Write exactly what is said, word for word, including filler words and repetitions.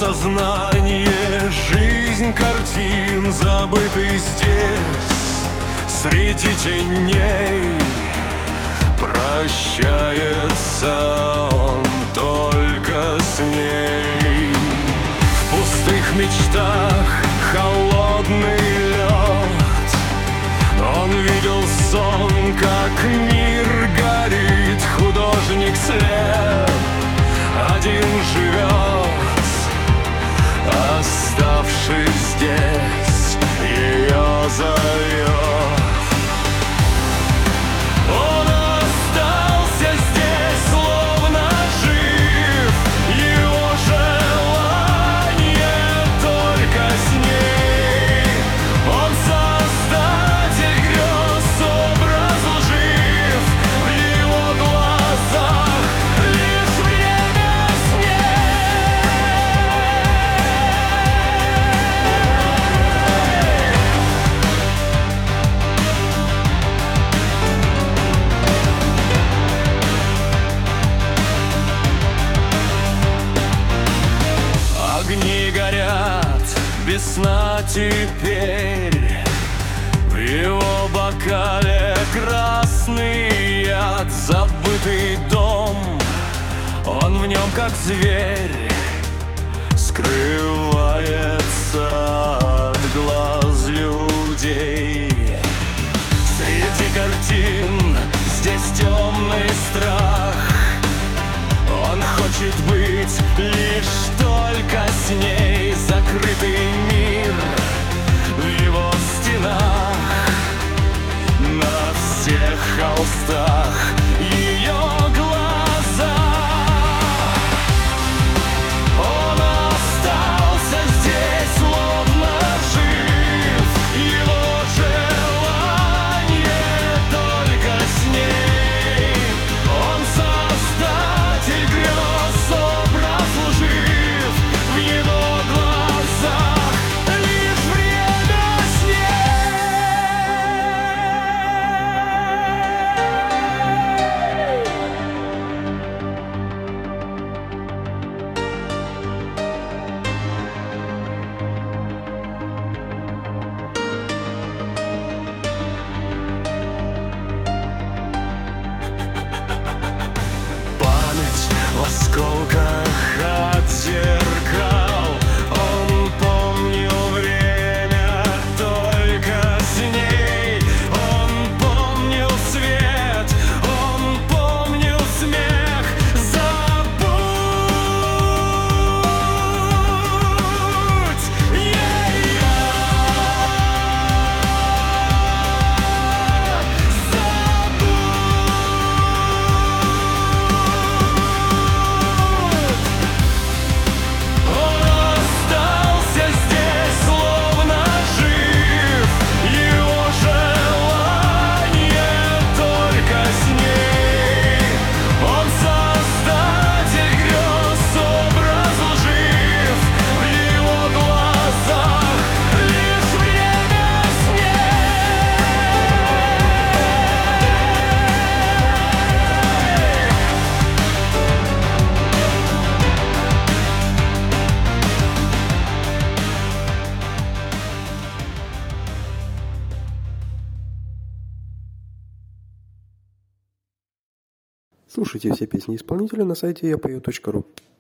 сознание, жизнь картин, забытый здесь, среди теней. Прощается он только с ней. В пустых мечтах холодный лед. Он видел сон, как мир горит. Художник слеп, один живет, оставшись здесь, ее зовет. Он остался здесь, словно жив. Его желание только с ней. Он создатель грез, образ лжив. В его глазах лишь время с огни горят без сна теперь. В его бокале красный яд. Забытый дом, он в нем как зверь, скрывается от глаз людей. Среди картин здесь темный страх. Он хочет быть лишь только с ней. Закрытый мир в его стенах, на всех холстах ее глаза. Он остался здесь, словно жив. Его желание только с ней. Он создатель грез, образ лжив. В его глазах лишь время с память в осколках от зеркал. Он помнил время только с ней. Он помнил свет, он помнил смех. Забудь ее, он остался здесь, словно жив. Его желание только с ней. Он создатель грез, образ лжив. В его глазах лишь время с Слушайте все песни исполнителя на сайте я пою точка ру.